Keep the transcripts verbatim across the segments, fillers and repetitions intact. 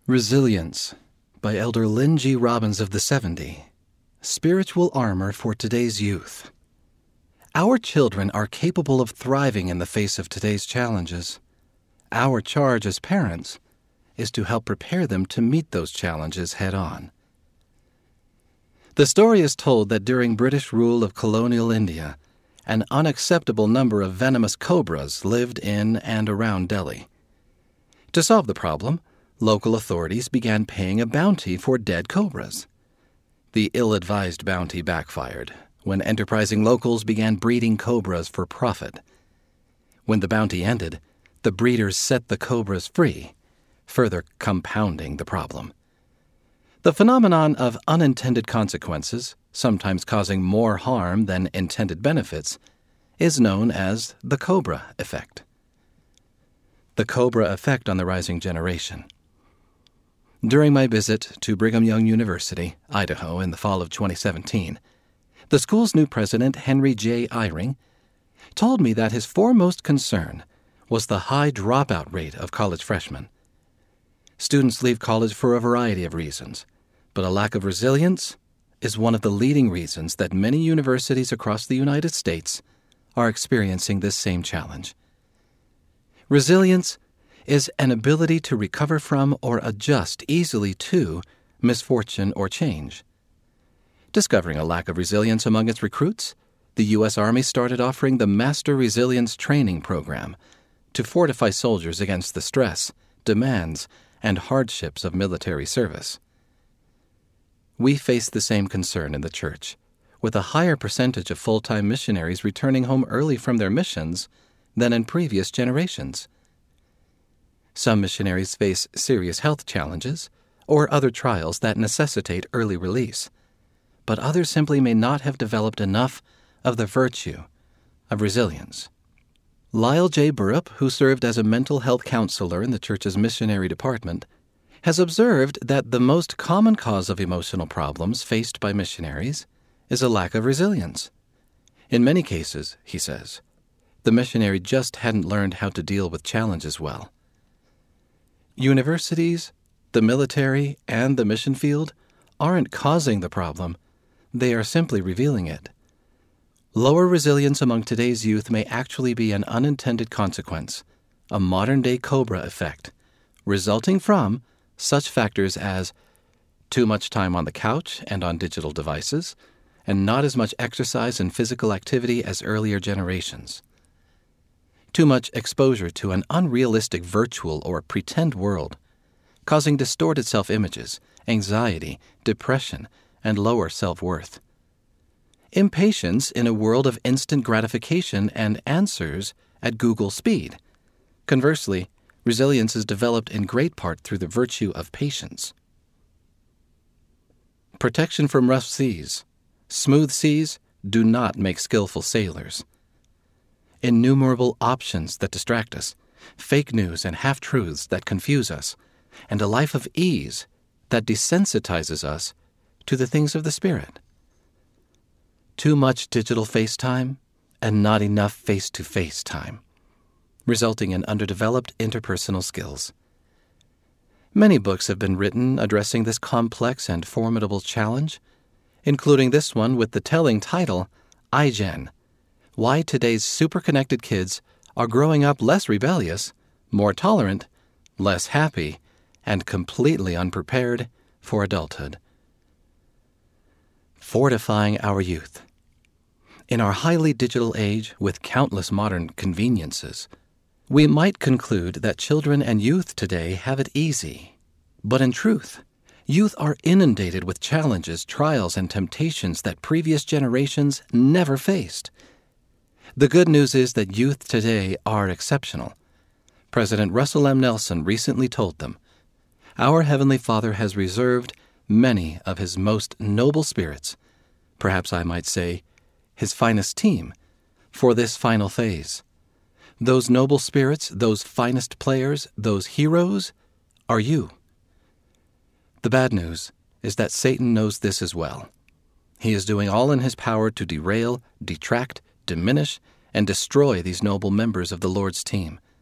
Resilience by Elder Lynn G. Robbins of the seventy. Spiritual Armor for Today's Youth. Our children are capable of thriving in the face of today's challenges. Our charge as parents is to help prepare them to meet those challenges head-on. The story is told that during British rule of colonial India, an unacceptable number of venomous cobras lived in and around Delhi. To solve the problem, local authorities began paying a bounty for dead cobras. The ill-advised bounty backfired when enterprising locals began breeding cobras for profit. When the bounty ended, the breeders set the cobras free, further compounding the problem. The phenomenon of unintended consequences, sometimes causing more harm than intended benefits, is known as the Cobra effect. The Cobra effect on the rising generation. During my visit to Brigham Young University, Idaho, in the fall of twenty seventeen, the school's new president, Henry J. Eyring, told me that his foremost concern was the high dropout rate of college freshmen. Students leave college for a variety of reasons, but a lack of resilience is one of the leading reasons that many universities across the United States are experiencing this same challenge. Resilience is an ability to recover from or adjust easily to misfortune or change. Discovering a lack of resilience among its recruits, the U S Army started offering the Master Resilience Training Program to fortify soldiers against the stress, demands, and hardships of military service. We face the same concern in the church, with a higher percentage of full-time missionaries returning home early from their missions than in previous generations. Some missionaries face serious health challenges or other trials that necessitate early release, but others simply may not have developed enough of the virtue of resilience. Lyle J. Burrup, who served as a mental health counselor in the church's missionary department, has observed that the most common cause of emotional problems faced by missionaries is a lack of resilience. In many cases, he says, the missionary just hadn't learned how to deal with challenges well. Universities, the military, and the mission field aren't causing the problem, they are simply revealing it. Lower resilience among today's youth may actually be an unintended consequence, a modern-day Cobra effect, resulting from such factors as too much time on the couch and on digital devices, and not as much exercise and physical activity as earlier generations. Too much exposure to an unrealistic virtual or pretend world, causing distorted self-images, anxiety, depression, and lower self-worth. Impatience in a world of instant gratification and answers at Google speed. Conversely, resilience is developed in great part through the virtue of patience. Protection from rough seas. Smooth seas do not make skillful sailors. Innumerable options that distract us, fake news and half-truths that confuse us, and a life of ease that desensitizes us to the things of the Spirit. Too much digital FaceTime and not enough face-to-face time, resulting in underdeveloped interpersonal skills. Many books have been written addressing this complex and formidable challenge, including this one with the telling title, iGen, Why Today's Super-Connected Kids Are Growing Up Less Rebellious, More Tolerant, Less Happy, and Completely Unprepared for Adulthood. Fortifying Our Youth. In our highly digital age with countless modern conveniences, we might conclude that children and youth today have it easy. But in truth, youth are inundated with challenges, trials, and temptations that previous generations never faced. The good news is that youth today are exceptional. President Russell M. Nelson recently told them, "Our Heavenly Father has reserved many of His most noble spirits, perhaps I might say, His finest team, for this final phase. Those noble spirits, those finest players, those heroes, are you." The bad news is that Satan knows this as well. He is doing all in his power to derail, detract, diminish, and destroy these noble members of the Lord's team.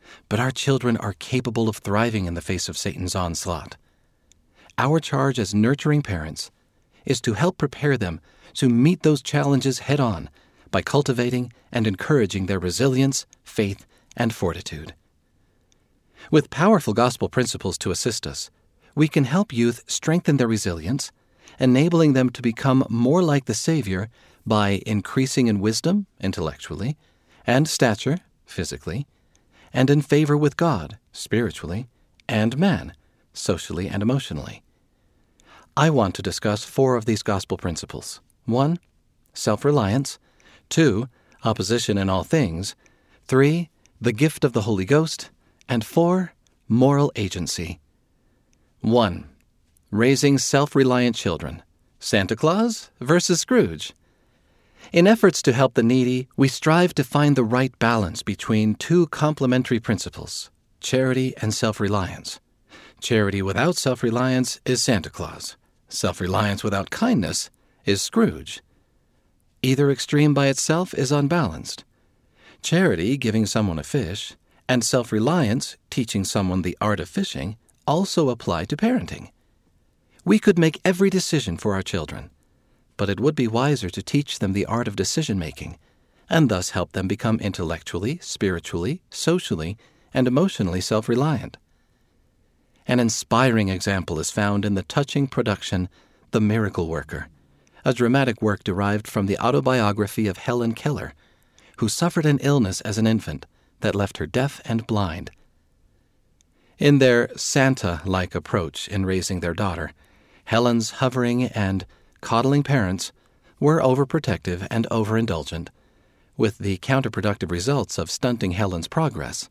but our children are capable of thriving in the face of Satan's onslaught. Our charge as nurturing parents is to help prepare them to meet those challenges head-on by cultivating and encouraging their resilience, faith, and fortitude. With powerful gospel principles to assist us, we can help youth strengthen their resilience, enabling them to become more like the Savior by increasing in wisdom, intellectually, and stature, physically, and in favor with God, spiritually, and man, socially and emotionally. I want to discuss four of these gospel principles. One, self-reliance. Two, opposition in all things. Three, the gift of the Holy Ghost. And four, moral agency. One, raising self-reliant children. Santa Claus versus Scrooge. In efforts to help the needy, we strive to find the right balance between two complementary principles, charity and self-reliance. Charity without self-reliance is Santa Claus. Self-reliance without kindness is Scrooge. Either extreme by itself is unbalanced. Charity, giving someone a fish, and self-reliance, teaching someone the art of fishing, also apply to parenting. We could make every decision for our children, but it would be wiser to teach them the art of decision-making, and thus help them become intellectually, spiritually, socially, and emotionally self-reliant. An inspiring example is found in the touching production, The Miracle Worker, a dramatic work derived from the autobiography of Helen Keller, who suffered an illness as an infant that left her deaf and blind. In their Santa-like approach in raising their daughter, Helen's hovering and coddling parents were overprotective and overindulgent, with the counterproductive results of stunting Helen's progress.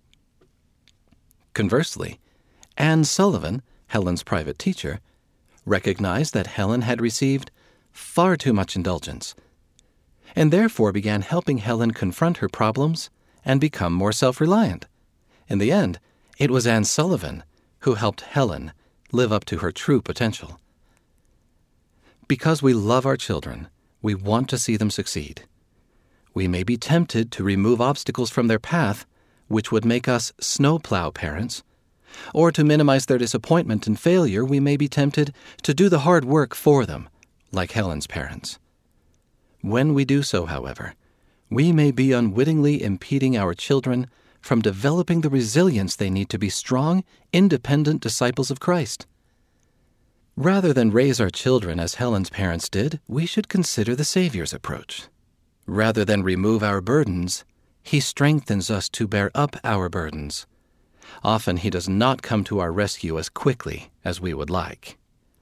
Conversely, Anne Sullivan, Helen's private teacher, recognized that Helen had received far too much indulgence, and therefore began helping Helen confront her problems and become more self-reliant. In the end, it was Anne Sullivan who helped Helen live up to her true potential. Because we love our children, we want to see them succeed. We may be tempted to remove obstacles from their path, which would make us snowplow parents, or to minimize their disappointment and failure, we may be tempted to do the hard work for them, like Helen's parents. When we do so, however, we may be unwittingly impeding our children from developing the resilience they need to be strong, independent disciples of Christ. Rather than raise our children as Helen's parents did, we should consider the Savior's approach. Rather than remove our burdens, He strengthens us to bear up our burdens. Often He does not come to our rescue as quickly as we would like.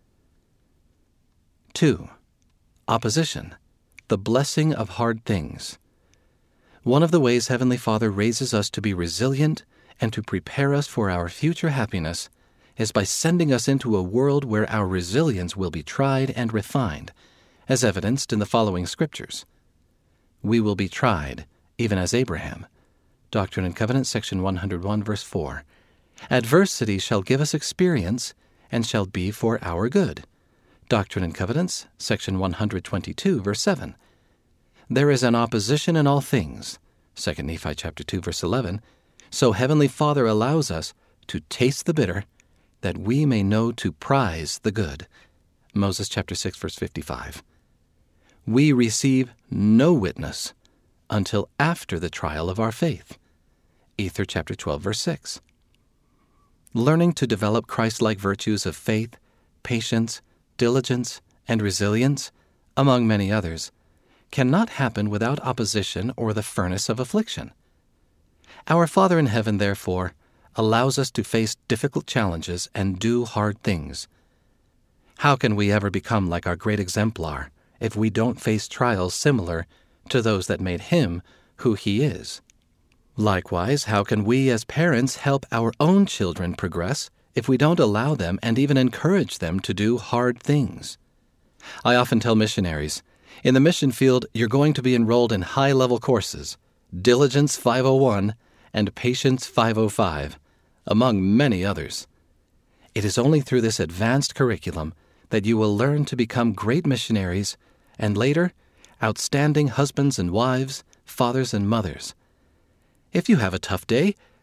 Two, opposition, the blessing of hard things. One of the ways Heavenly Father raises us to be resilient and to prepare us for our future happiness is by sending us into a world where our resilience will be tried and refined, as evidenced in the following scriptures. We will be tried, even as Abraham. Doctrine and Covenants, section one hundred one, verse four. Adversity shall give us experience and shall be for our good. Doctrine and Covenants, section one hundred twenty-two, verse seven. There is an opposition in all things. Second Nephi chapter two, verse eleven. So Heavenly Father allows us to taste the bitter, that we may know to prize the good. Moses chapter six, verse fifty-five. We receive no witness until after the trial of our faith. Ether chapter twelve, verse six. Learning to develop Christ-like virtues of faith, patience, diligence, and resilience, among many others, cannot happen without opposition or the furnace of affliction. Our Father in heaven, therefore, allows us to face difficult challenges and do hard things. How can we ever become like our great exemplar if we don't face trials similar to those that made Him who He is? Likewise, how can we as parents help our own children progress if we don't allow them and even encourage them to do hard things? I often tell missionaries, in the mission field, you're going to be enrolled in high-level courses, Diligence five oh one and Patience five oh five, among many others. It is only through this advanced curriculum that you will learn to become great missionaries and later, outstanding husbands and wives, fathers and mothers. If you have a tough day,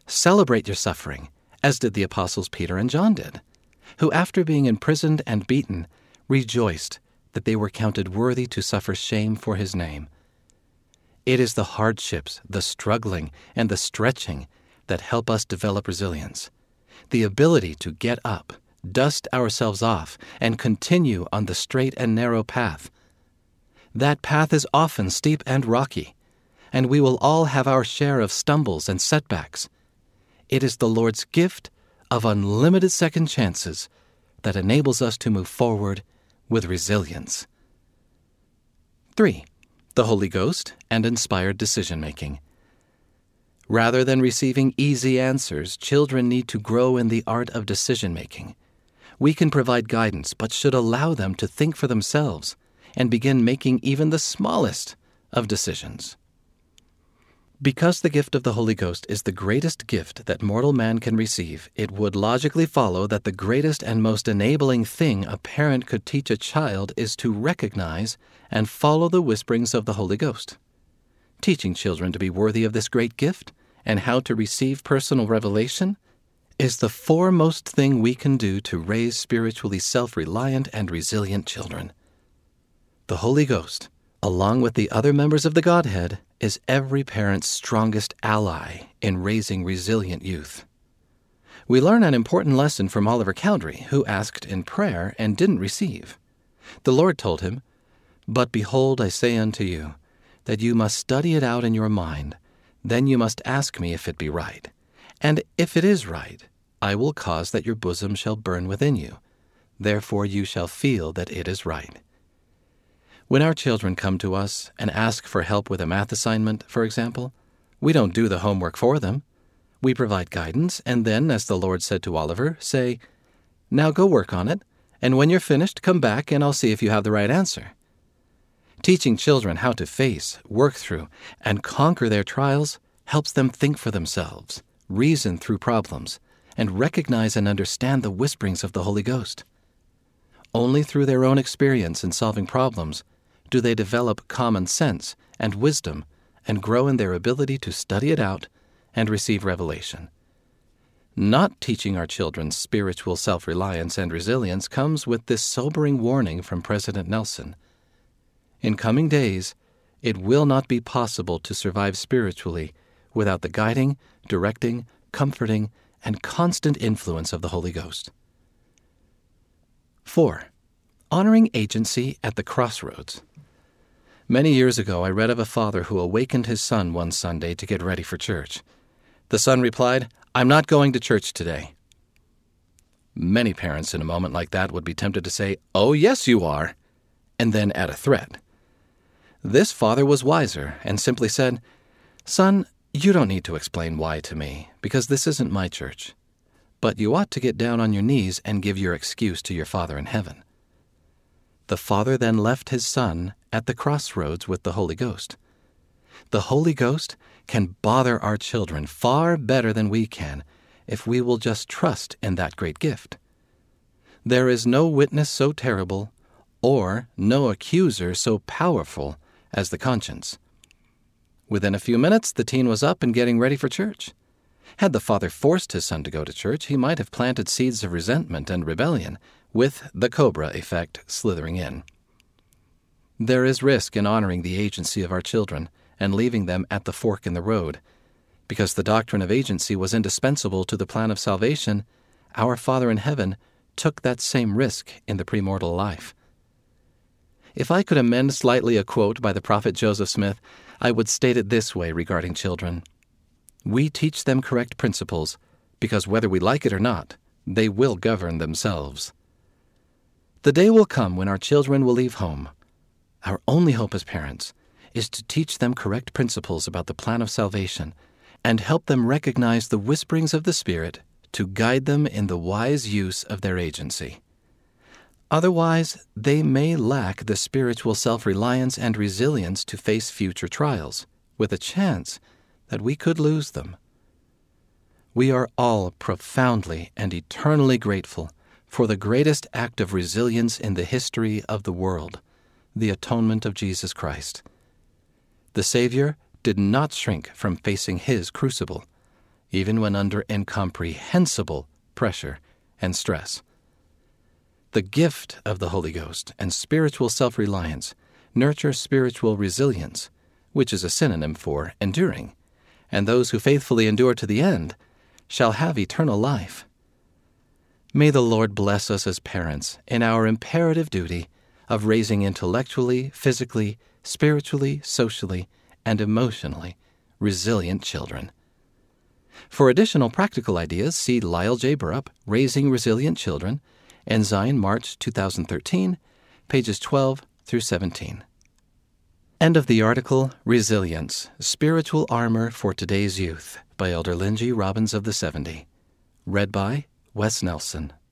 Celebrate your suffering, as did the apostles Peter and John did, who after being imprisoned and beaten, rejoiced that they were counted worthy to suffer shame for his name. It is the hardships, the struggling, and the stretching that help us develop resilience, the ability to get up, dust ourselves off, and continue on the straight and narrow path. That path is often steep and rocky, and we will all have our share of stumbles and setbacks. It is the Lord's gift of unlimited second chances that enables us to move forward with resilience. Three, the Holy Ghost and inspired decision-making. Rather than receiving easy answers, children need to grow in the art of decision-making. We can provide guidance, but should allow them to think for themselves and begin making even the smallest of decisions. Because the gift of the Holy Ghost is the greatest gift that mortal man can receive, it would logically follow that the greatest and most enabling thing a parent could teach a child is to recognize and follow the whisperings of the Holy Ghost. Teaching children to be worthy of this great gift and how to receive personal revelation is the foremost thing we can do to raise spiritually self-reliant and resilient children. The Holy Ghost, along with the other members of the Godhead, is every parent's strongest ally in raising resilient youth. We learn an important lesson from Oliver Cowdery, who asked in prayer and didn't receive. The Lord told him, "But behold, I say unto you, that you must study it out in your mind. Then you must ask me if it be right. And if it is right, I will cause that your bosom shall burn within you. Therefore you shall feel that it is right." When our children come to us and ask for help with a math assignment, for example, we don't do the homework for them. We provide guidance, and then, as the Lord said to Oliver, say, "Now go work on it, and when you're finished, come back and I'll see if you have the right answer." Teaching children how to face, work through, and conquer their trials helps them think for themselves, reason through problems, and recognize and understand the whisperings of the Holy Ghost. Only through their own experience in solving problems do they develop common sense and wisdom and grow in their ability to study it out and receive revelation. Not teaching our children spiritual self-reliance and resilience comes with this sobering warning from President Nelson. In coming days, it will not be possible to survive spiritually without the guiding, directing, comforting, and constant influence of the Holy Ghost. Four, honoring agency at the crossroads. Many years ago, I read of a father who awakened his son one Sunday to get ready for church. The son replied, "I'm not going to church today." Many parents in a moment like that would be tempted to say, "Oh, yes, you are," and then add a threat. This father was wiser and simply said, "Son, you don't need to explain why to me, because this isn't my church. But you ought to get down on your knees and give your excuse to your Father in heaven." The father then left his son at the crossroads with the Holy Ghost. The Holy Ghost can bother our children far better than we can if we will just trust in that great gift. There is no witness so terrible or no accuser so powerful as the conscience. Within a few minutes, the teen was up and getting ready for church. Had the father forced his son to go to church, he might have planted seeds of resentment and rebellion, with the cobra effect slithering in. There is risk in honoring the agency of our children and leaving them at the fork in the road. Because the doctrine of agency was indispensable to the plan of salvation, our Father in heaven took that same risk in the premortal life. If I could amend slightly a quote by the prophet Joseph Smith, I would state it this way regarding children. We teach them correct principles because whether we like it or not, they will govern themselves. The day will come when our children will leave home. Our only hope as parents is to teach them correct principles about the plan of salvation and help them recognize the whisperings of the Spirit to guide them in the wise use of their agency. Otherwise, they may lack the spiritual self-reliance and resilience to face future trials, with a chance that we could lose them. We are all profoundly and eternally grateful for the greatest act of resilience in the history of the world, the atonement of Jesus Christ. The Savior did not shrink from facing his crucible. even when under incomprehensible pressure and stress. The gift of the Holy Ghost and spiritual self-reliance nurture spiritual resilience, which is a synonym for enduring, and those who faithfully endure to the end shall have eternal life. May the Lord bless us as parents in our imperative duty of raising intellectually, physically, spiritually, socially, and emotionally resilient children. For additional practical ideas, see Lyle J. Burrup, Raising Resilient Children, Ensign, March two thousand thirteen, pages twelve through seventeen. End of the article, Resilience, Spiritual Armor for Today's Youth, by Elder Lynn G. Robbins of the seventy. Read by Wes Nelson.